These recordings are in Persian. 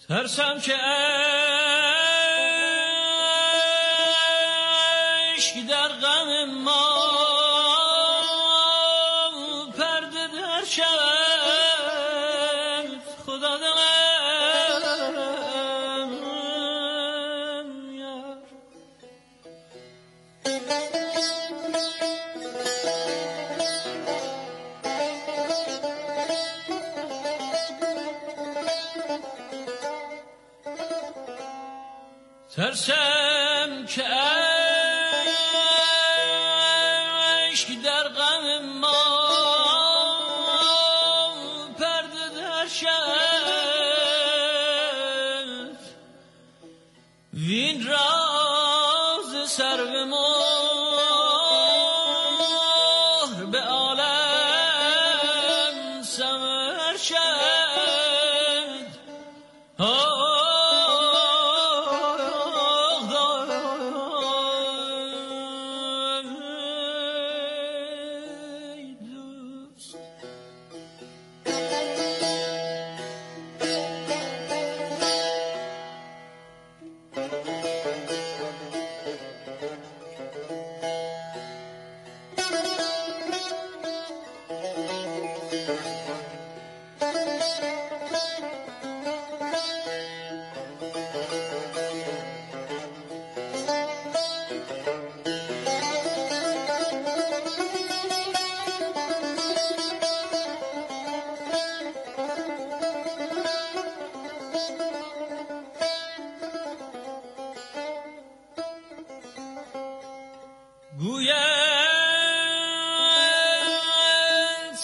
ترسم که عشق در غم ما پرده در شود. خدا دلم یار ترسم که عشق در غم ما پرده در شود. وین راز سر به مهر به عالم سمر شد. گوید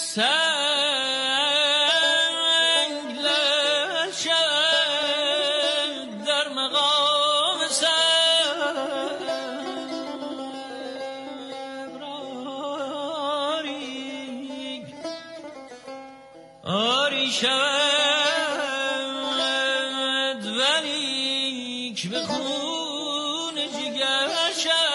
سنگ لر شد در مقام صبر آری شود ولیک به خون جگر شد.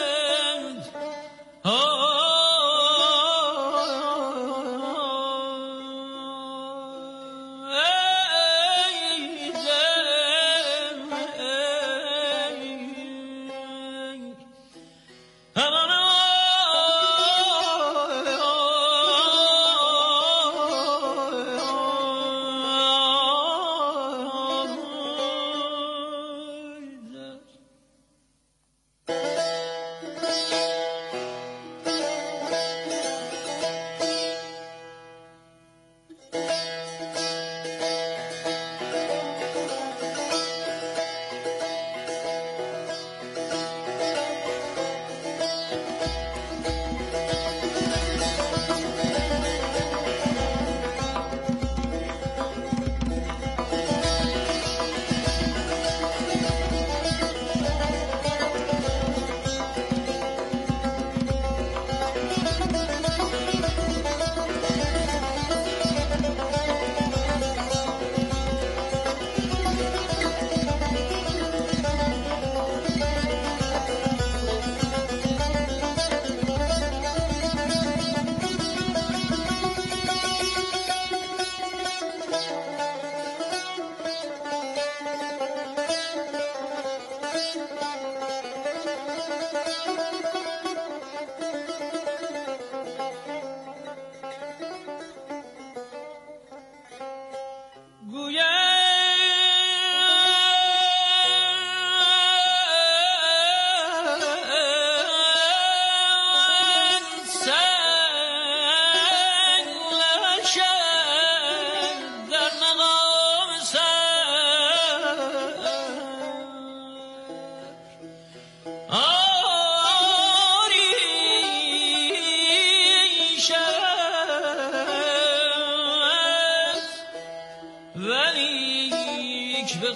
ولیک به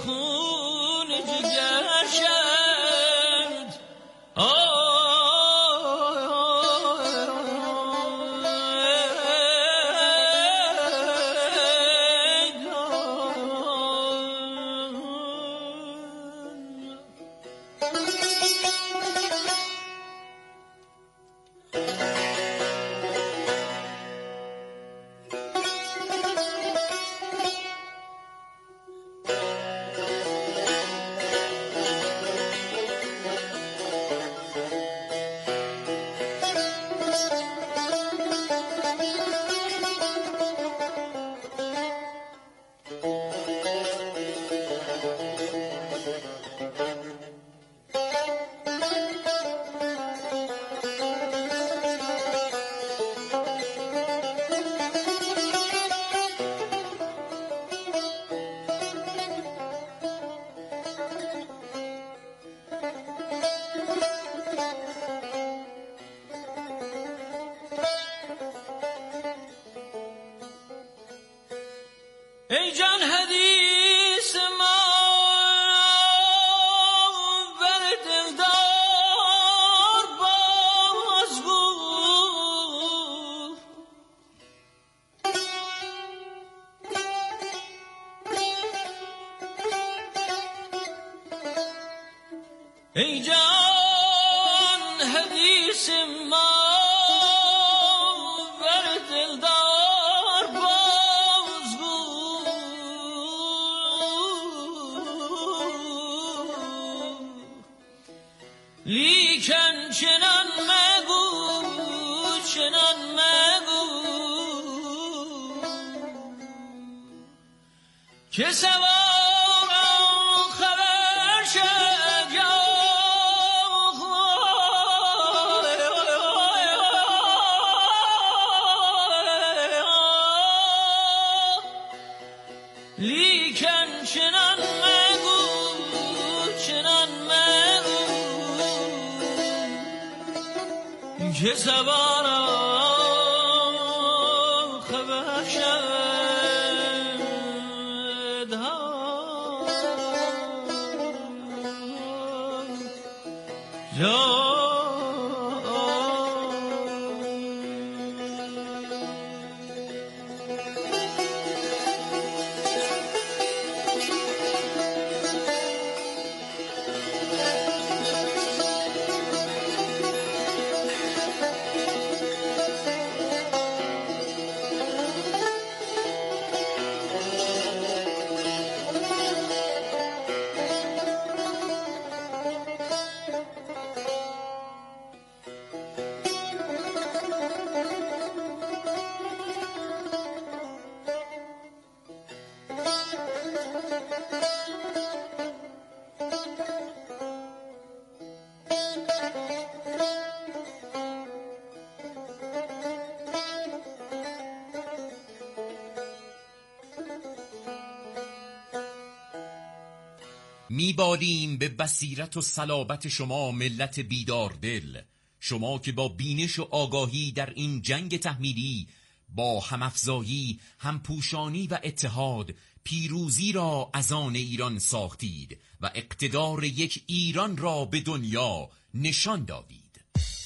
خون جگر شد. ای جان حدیث ما بر دلدار بازگو، لیکن چنان مگو، چنان مگو که سوارم خبر شد یا لیکن چنان مگو، چنان مگو که سوارم خبر شد میبالیم به بصیرت و صلابت شما ملت بیدار دل، شما که با بینش و آگاهی در این جنگ تحمیلی با همافزایی، همپوشانی و اتحاد پیروزی را از آن ایران ساختید و اقتدار یک ایران را به دنیا نشان دادید.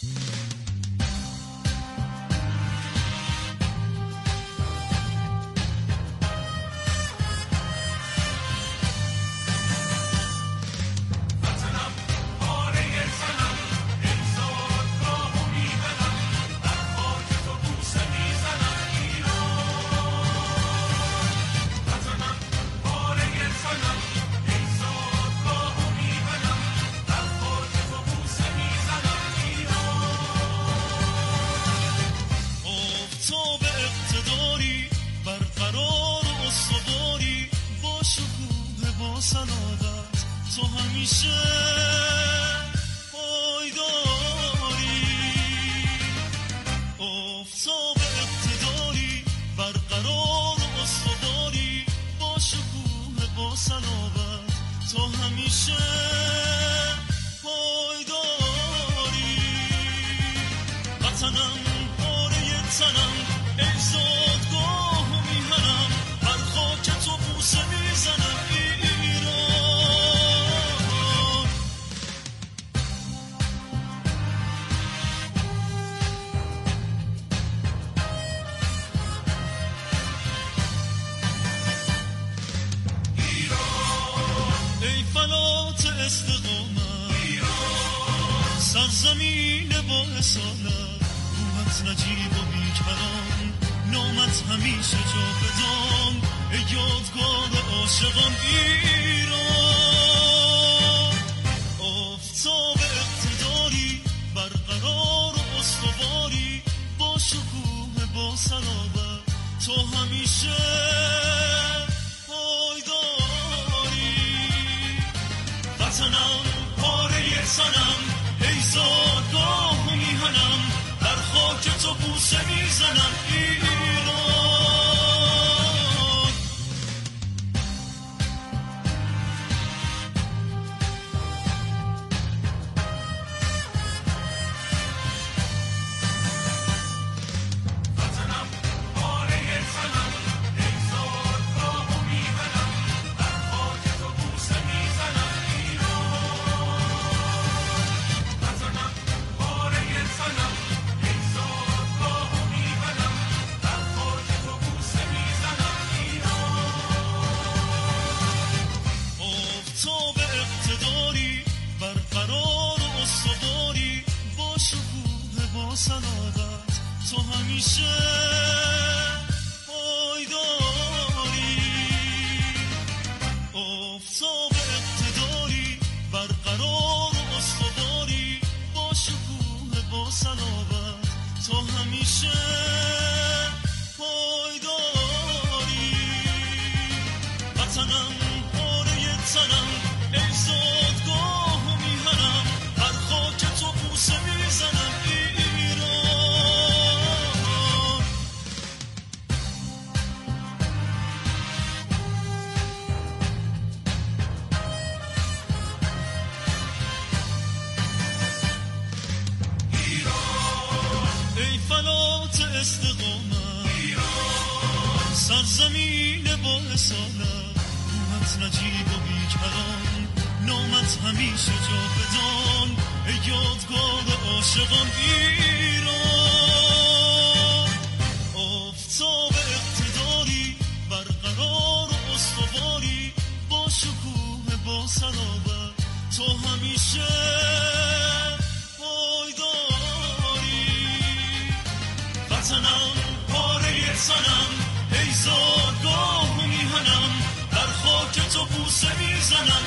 تو همیشه پایداری، آفتاب اقتداری، برقرار و استواری، با شکوه با صلابت تو همیشه پایداری. وطنم پاره تنم، ای زادگاه و میهنم، بر خاک تو بوسه میزنم سرزمین با اصالت، روحت نجیب و بیکران، نامت همیشه جا بدان، ای یادگار عاشقان ایران. آفتاب اقتداری، برقرار و استواری، با شکوه با صلابت تو همیشه پایداری. وطنم پاره سنم، ای زادگاه و میهنم، در خاک تو بوسه میزنم ایران. وطنم پاره سنم، ای زادگاه و میهنم، در خاک تو بوسه میزنم ایران. همیشه پایداری، آفتاب اقتداری، برقرار و استواری، با شکوه با صلابت تا همیشه پایداری. وطنم پاره تنم، ای زادگاه و میهنم، هر خاک تو بوسه میزنم ایران. ای فلات استقامت ایران، سرزمین با اصالت، روحت نجیب و بیکران، نامت همیشه جاودان، ای یادگار عاشقان ایران. آفتاب اقتداری، برقرار و استواری، با شکوه با صلابت تو همیشه وطنم پاره تنم، ای زادگاه و میهنم، در خاک تو بوسه میزنم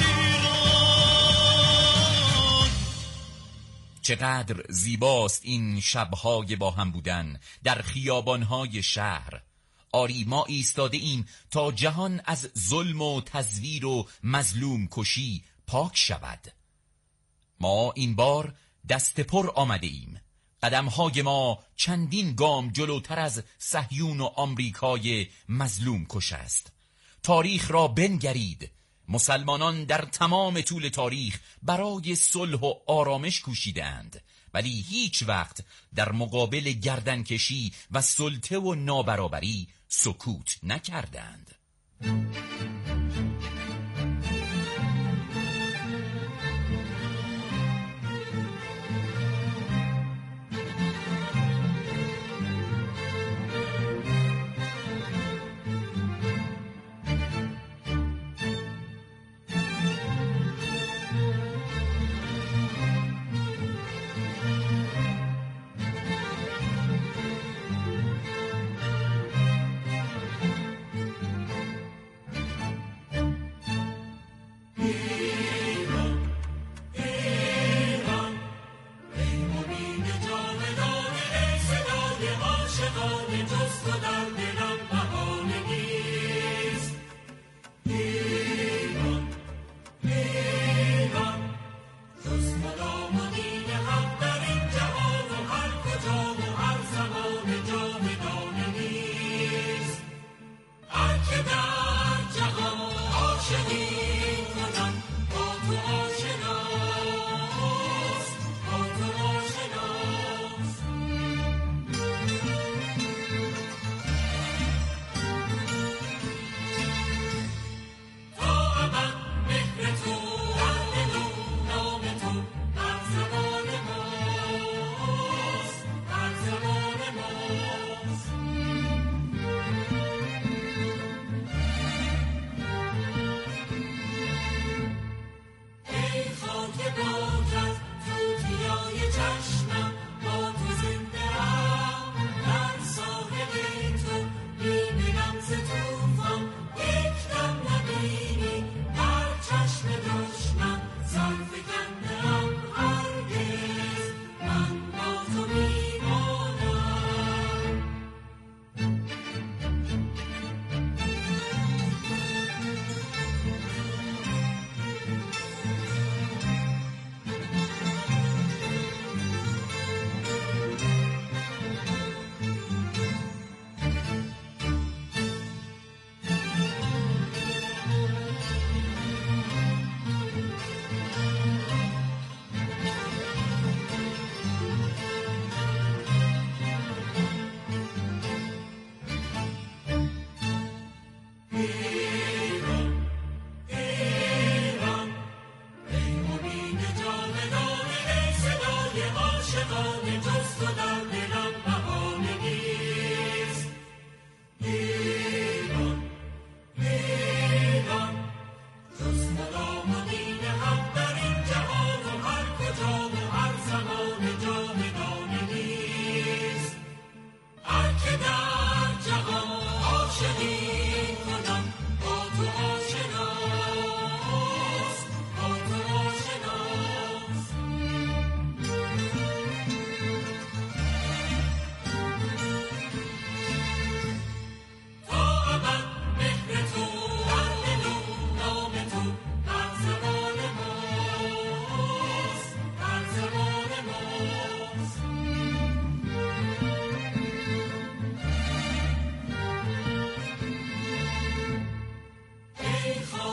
ایران. چقدر زیباست این شبهای با هم بودن در خیابانهای شهر. آری ما ایستاده ایم تا جهان از ظلم و تزویر و مظلوم کشی پاک شود. ما این بار دست پر آمده ایم. قدمهای ما چندین گام جلوتر از صهیون و آمریکای مظلوم کش است. تاریخ را بنگرید. مسلمانان در تمام طول تاریخ برای صلح و آرامش کوشیدند، ولی هیچ وقت در مقابل گردنکشی و سلطه و نابرابری سکوت نکردند.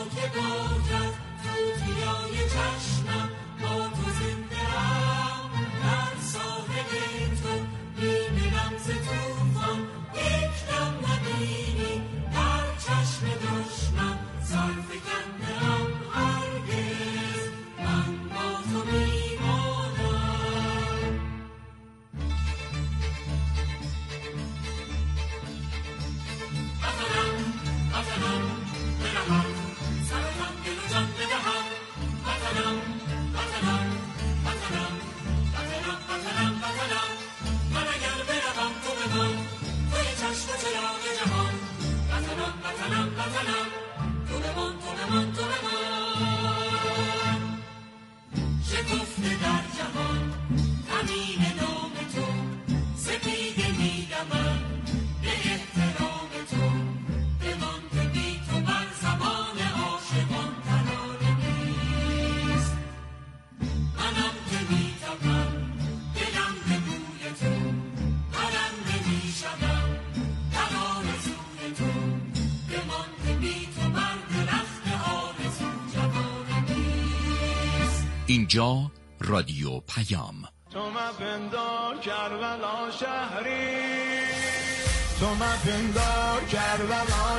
اینجا رادیو پیام. تو مپندار کربلا شهری، تو مپندار کربلا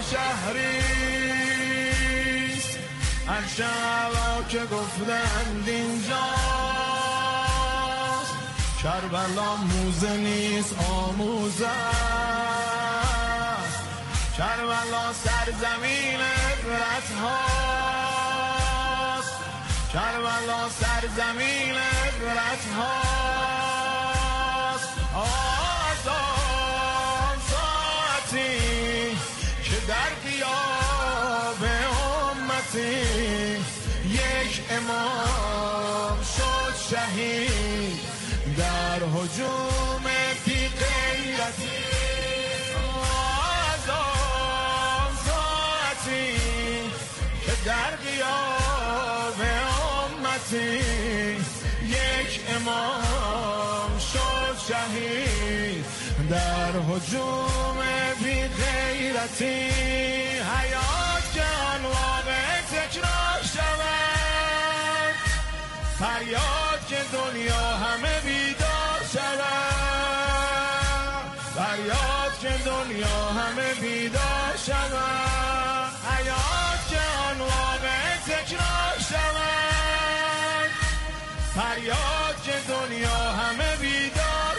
شهریست، هر شبا که گفتند اینجاست، کربلا موزه نیست آموزه است، کربلا سرزمین عبرت هاست، کربلا سرزمین عبرت هاست. آزان ساعتی که در غیاب امتی یک امام شد شهید در هجوم بی غیرتی. آزان ساعتی که در غیاب یک امام شد شهید در هجوم بی غیرتی. حیات که آن واقع تکرار شود، فریاد که دنیا همه بیدار شود، فریاد که دنیا همه بیدار شود. حیات که آن واقع تکرار شود، فریاد که دنیا همه بیدار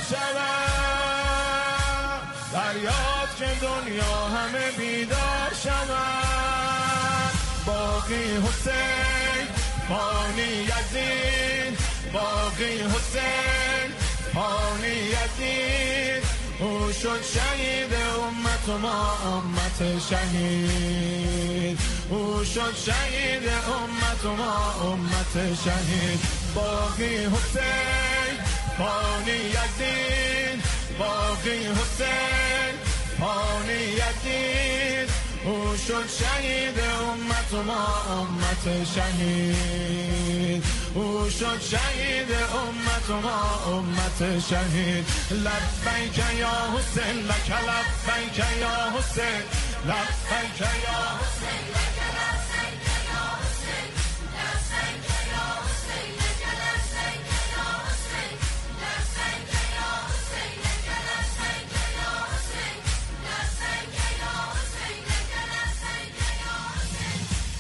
شود، فریاد که دنیا همه بیدار شود. باقی حسین فانی یزید، باقی حسین فانی یزید، او شد شهید امت و ما امت شهید، او شد شهید امت و ما امت شهید. باقی حسین فانی یزید، باقی حسین فانی یزید، او شد شهید امت و ما امت شهید، او شد شهید امت و ما امت شهید. لبیک یا حسین لک لبیک یا حسین، لبیک یا حسین لک لبیک یا حسین، لبیک یا حسین لک لبیک یا حسین، لبیک یا حسین لک لبیک یا حسین، لبیک یا حسین لک لبیک یا حسین.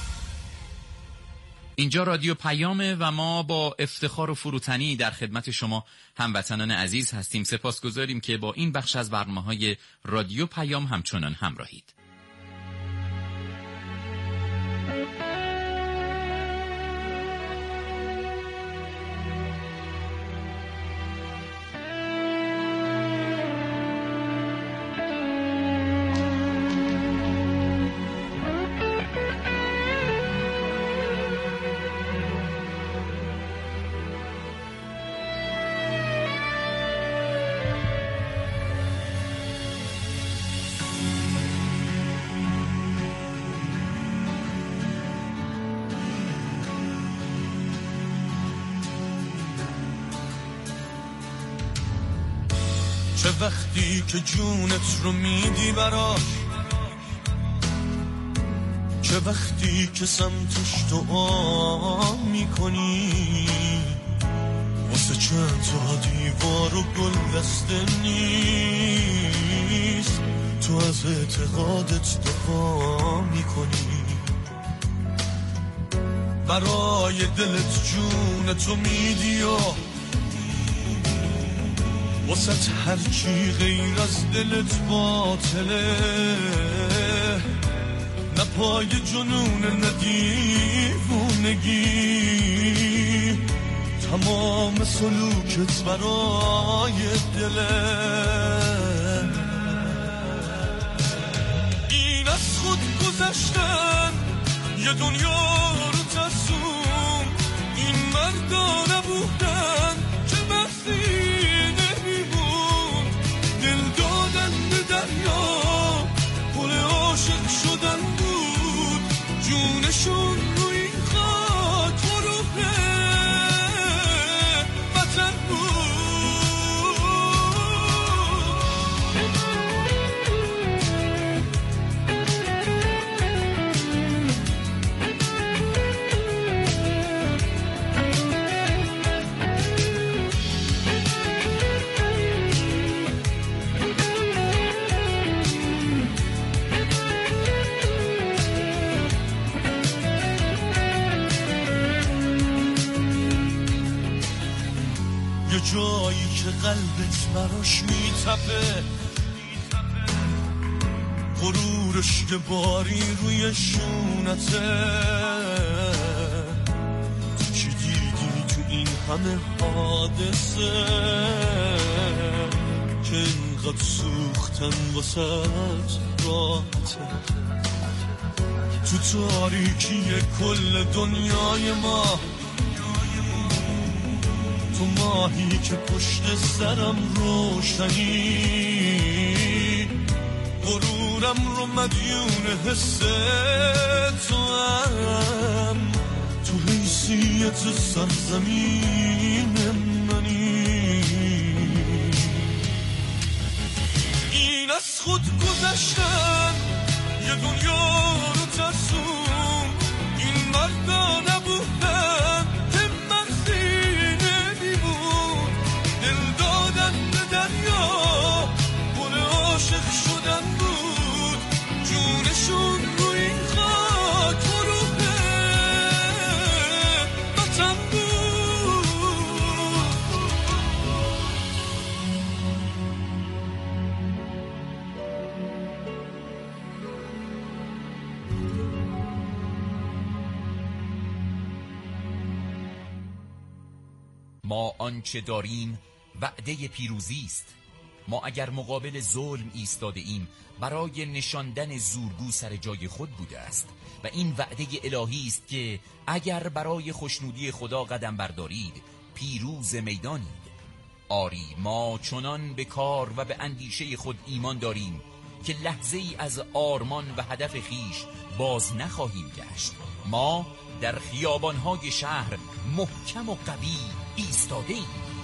اینجا رادیو پیامه و ما با افتخار و فروتنی در خدمت شما هموطنان عزیز هستیم. سپاسگزاریم که با این بخش از برنامه‌های رادیو پیام همچنان همراهید. چه وقتی که جونت رو میدی براش، چه که وقتی که سمتش دعا میکنی واسه چند تا دیوار و گل دسته نیست، تو از اعتقادت دفاع میکنی، برای دلت جون تو میدی و واسه هرچی غیر از دلت باطله، نه پای جنون نه دیوونگی، تمام سلوکت برای دله. این از خود گذشتن یه دنیا رو ترسون، این مردا نبودن که بحثی نمیبود، دل دادن به دریا پل عاشق شدن بود، جونشون رو این خاک و روح وطن بود. جایی که قلبت براش میتپه، غرورش که باری روی شونته، تو چی دیدی تو این همه حادثه که اینقدر سوختن واسه راحته، تو تاریکی کل دنیای ما، تو ماهی که پشت سرم روشنی، غرورم رو مدیون حس تو هم، تو حیثیت سرزمین منی. این از خود گذشتن یه دنیا رو ترسون، این مردا نبودن که مرزی نمیبود، دل دادن به دریا پل عاشق شدن بود، جونشون رو این خاک و روح وطن بود. ما آنچه داریم وعده پیروزی است. ما اگر مقابل ظلم ایستاده ایم برای نشاندن زورگو سر جای خود بوده است و این وعده الهی است که اگر برای خوشنودی خدا قدم بردارید پیروز میدانید. آری ما چنان به کار و به اندیشه خود ایمان داریم که لحظه ای از آرمان و هدف خیش باز نخواهیم گشت. ما در خیابانهای شهر محکم و قوی ایستاده ایم.